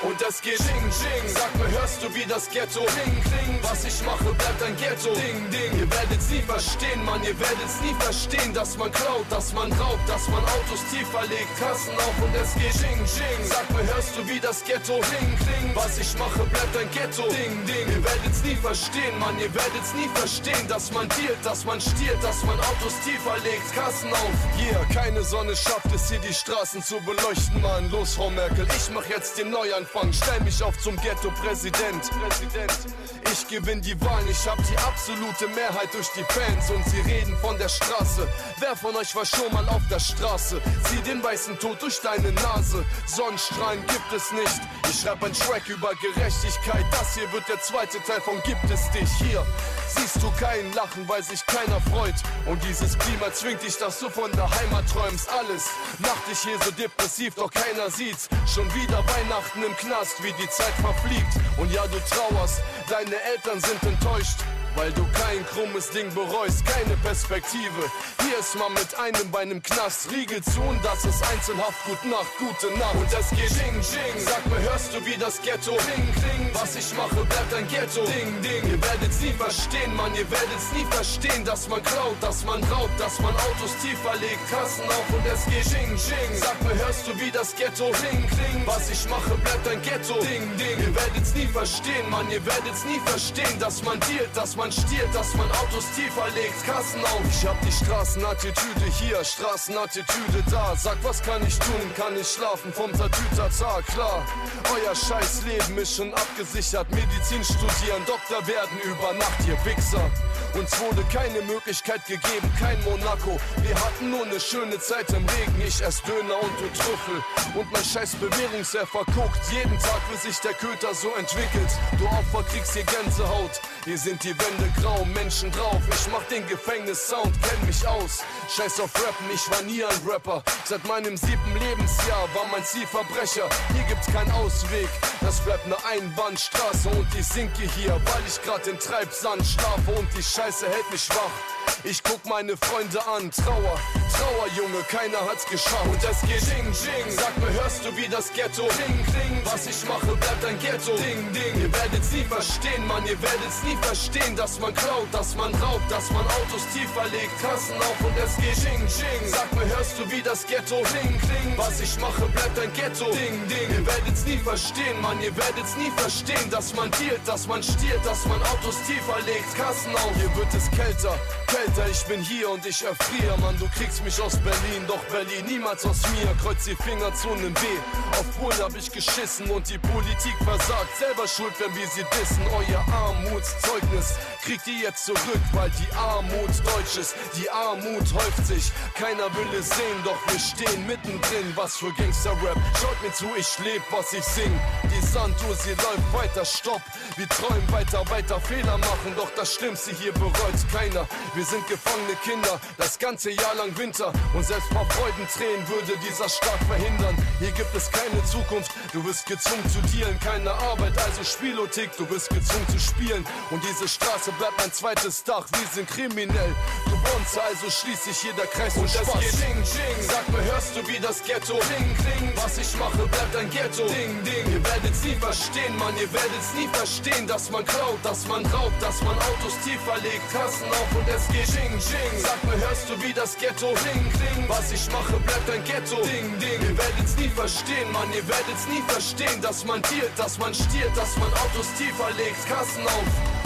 und es geht Ding, Ding. Sag mir, hörst du wie das Ghetto Ding, Ding. Was ich mache, bleibt ein Ghetto Ding, Ding. Ihr werdet's nie verstehen, Mann, ihr werdet's nie verstehen, dass man klaut, dass man raubt, dass man Autos tiefer legt, Kassen auf und es geht Ding, Ding. Sag mir, hörst du wie das Ghetto Ding, Ding. Was ich mache, bleibt ein Ghetto Ding, Ding. Ihr werdet's nie verstehen, Mann, ihr werdet's nie verstehen, dass man dealt, dass man stiehlt, dass man Autos tiefer legt, Kassen auf. Hier, keine Sonne schafft es hier die Straßen zu beleuchten, Mann. Los, Frau Merkel, ich mach jetzt den Neuanfang, stell mich auf zum Ghetto-Präsident. Ich gewinn die Wahlen, ich hab die absolute Mehrheit durch die Fans und sie reden von der Straße. Wer von euch war schon mal auf der Straße? Zieh den weißen Tod durch deine Nase. Sonnenstrahlen gibt es nicht. Ich schreib ein Track über Gerechtigkeit. Das hier wird der zweite Teil von Gibt es dich. Hier siehst du keinen Lachen, weil sich keiner freut. Und dieses Klima zwingt dich, dass du von der Heimat träumst. Alles macht dich hier so depressiv, doch keiner sieht's. Schon wieder Weihnachten im Knast, wie die Zeit verfliegt. Und ja, du trauerst, deine Eltern sind enttäuscht, weil du kein krummes Ding bereust, keine Perspektive. Hier ist man mit einem Bein im Knast, Riegel zu und das ist Einzelhaft, gute Nacht, gute Nacht. Und es geht Ding, Ding, sag mir, hörst du wie das Ghetto Ding, Ding. Was ich mache, bleibt ein Ghetto Ding, Ding. Ihr werdet's nie verstehen, Mann, ihr werdet's nie verstehen, dass man klaut, dass man raubt, dass man Autos tiefer legt, Kassen auf und es geht Ding, Ding. Sag mir, hörst du wie das Ghetto Ding, Ding. Was ich mache, bleibt ein Ghetto Ding, Ding. Ihr werdet's nie verstehen, Mann, ihr werdet's nie verstehen, dass man dealt, dass man stiehlt, dass man Autos tiefer legt, Kassen auf. Ich hab die Straßenattitüde hier, Straßenattitüde da. Sag, was kann ich tun? Kann ich schlafen vom Tatütata? Klar, euer scheiß Leben ist schon abgesichert. Medizin studieren, Doktor werden über Nacht, ihr Wichser. Uns wurde keine Möglichkeit gegeben, kein Monaco. Wir hatten nur eine schöne Zeit im Regen. Ich ess Döner und du Trüffel. Und mein scheiß Bewährungshelfer guckt jeden Tag, wie sich der Köter so entwickelt. Du Opfer kriegst hier Gänsehaut. Hier sind die Wände grau, Menschen drauf. Ich mach den Gefängnis-Sound, kenn mich aus. Scheiß auf Rappen, ich war nie ein Rapper. Seit meinem 7. Lebensjahr war mein Ziel Verbrecher. Hier gibt's keinen Ausweg, das bleibt eine Einbahnstraße. Und ich sinke hier, weil ich grad in Treibsand schlafe. Und die Scheiße hält mich wach. Ich guck meine Freunde an, Trauer, Trauer, Junge, keiner hat's geschafft. Und es geht Ding, Ding, sag mir, hörst du wie das Ghetto Ding, Ding. Was ich mache, bleibt ein Ghetto Ding, Ding. Ihr werdet's nie verstehen, Mann, ihr werdet's nie verstehen, dass man klaut, dass man raubt, dass man Autos tiefer legt, Kassen auf und es geht Ding, Ding. Sag mir, hörst du wie das Ghetto Ding, Ding. Was ich mache, bleibt ein Ghetto Ding, Ding. Ihr werdet's nie verstehen, Mann, ihr werdet's nie verstehen, dass man dealt, dass man stiehlt, dass man Autos tiefer legt, Kassen auf. Hier wird es kälter, kälter, ich bin hier und ich erfriere, Mann, du kriegst mich aus Berlin, doch Berlin niemals aus mir. Kreuz die Finger zu nem B, auf Polen hab ich geschissen und die Politik versagt. Selber schuld, wenn wir sie dissen, euer Armutszeugnis kriegt ihr jetzt zurück, weil die Armut deutsch ist, die Armut häuft sich. Keiner will es sehen, doch wir stehen mittendrin. Was für Gangster-Rap, schaut mir zu, ich leb, was ich sing. Die Sanduhr, sie läuft weiter, stopp. Wir träumen weiter, weiter, Fehler machen, doch das Schlimmste hier bereut keiner. Wir sind gefangene Kinder, das ganze Jahr lang Winter. Und selbst paar Freudentränen würde dieser Staat verhindern. Hier gibt es keine Zukunft, du wirst gezwungen zu dealen. Keine Arbeit, also Spielothek, du wirst gezwungen zu spielen. Und diese Straße bleibt mein zweites Dach, wir sind kriminell. Du Bonze, also schließt sich hier der Kreis und Spaß. Und es geht Ding, Ding, sag mir, hörst du wie das Ghetto Ding, Ding. Was ich mache, bleibt ein Ghetto Ding, Ding. Ihr werdet's nie verstehen, Mann, ihr werdet's nie verstehen, dass man klaut, dass man raubt, dass man Autos tiefer legt, Kassen auf und es geht Ding, Ding. Sag mir, hörst du wie das Ghetto Ding, Ding. Was ich mache, bleibt ein Ghetto Ding, Ding. Ihr werdet's nie verstehen, Mann, ihr werdet's nie verstehen, dass man dealt, dass man stiehlt, dass man Autos tiefer legt, Kassen auf.